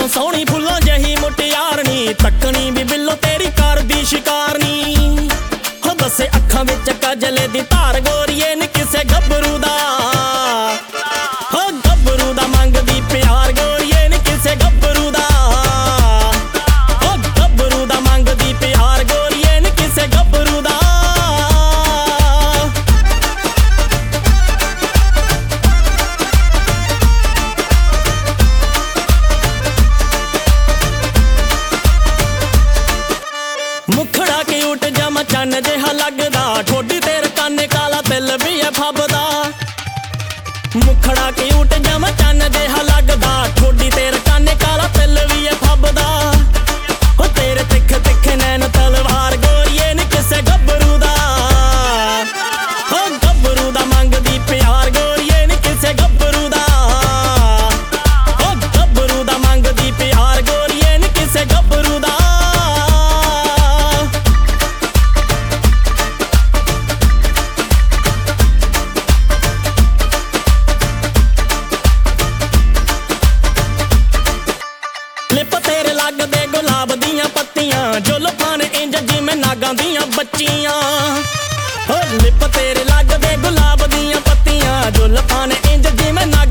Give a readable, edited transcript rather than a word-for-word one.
ਤੋਂ ਸੋਹਣੀ ਫੁੱਲਾਂ ਜਹੀ ਮੁਟਿਆਰਨੀ, ਤੱਕਣੀ ਵੀ ਬਿੱਲੋ ਤੇਰੀ ਕਰਦੀ ਸ਼ਿਕਾਰਨੀ। ਹੋ ਦੱਸੇ ਅੱਖਾਂ ਵਿੱਚ ਕਾਜਲੇ ਦੀ ਧਾਰ ਗੋਰੀਏ ਨੀ ਕਿਸੇ ਗੱਭਰੂ ਦਾ, ਹੋ ਗੱਭਰੂ ਦਾ ਮੰਗਦੀ ਪਿਆਰ ਗੋਰੀਏ ਨੀ ਕਿਸੇ ਗੱਭਰੂ ਦਾ, ਹੋ ਗੱਭਰੂ ਦਾ ਮੰਗਦੀ ਪਿਆਰ ਗੋਰੀਏ ਨੀ ਕਿਸੇ ਗੱਭਰੂ ਦਾ। ਮੁਖੜਾ ਕਿਊਟ ਜਮ ਚੰਨ ਜਿਹਾ ਲੱਗਦਾ, ਠੋਡੀ ਤੇਰੇ ਕੰਨੇ ਕਾਲਾ ਤਿਲ ਵੀ ਐ ਫੱਬਦਾ। ਮੁਖੜਾ ਕਿਊਟ ਜਮ ਚੰਨ ਜਿਹਾ ਲੱਗਦਾ, ਠੋਡੀ ਤੇਰੇ ਕੰਨੇ ਕਾਲਾ ਤਿਲ ਵੀ ਐ ਫੱਬਦਾ। ਹੋ ਤੇਰੇ ਤਿੱਖੇ ਤਿੱਖੇ ਨੈਣ ਤਲਵਾਰ ਗੋਰੀਏ ਨੀ ਕਿਸੇ ਗੱਭਰੂ ਦਾ, ਹੋ ਗੱਭਰੂ ਦਾ ਮੰਗਦੀ ਪਿਆਰ ਗੋਰੀਏ ਨੀ ਕਿਸੇ ਗੱਭਰੂ ਦਾ, ਹੋ ਗੱਭਰੂ ਦਾ ਮੰਗਦੀ ਪਿਆਰ ਗੋਰੀਏ ਨੀ ਕਿਸੇ ਗੱਭਰੂ ਦਾ। ਲਿਪ ਤੇਰੇ ਲੱਗਦੇ ਗੁਲਾਬ ਦੀਆਂ ਪੱਤੀਆਂ, ਜ਼ੁਲਫਾਂ ਨੇ ਇੰਜ ਜਿਵੇਂ ਨਾਗਾਂ ਦੀਆਂ ਬੱਚੀਆਂ। ਹੋ ਲਿਪ ਤੇਰੇ ਲੱਗਦੇ ਗੁਲਾਬ ਦੀਆਂ ਪੱਤੀਆਂ, ਜ਼ੁਲਫਾਂ ਨੇ ਇੰਜ ਜਿਵੇਂ ਨਾਗਾਂ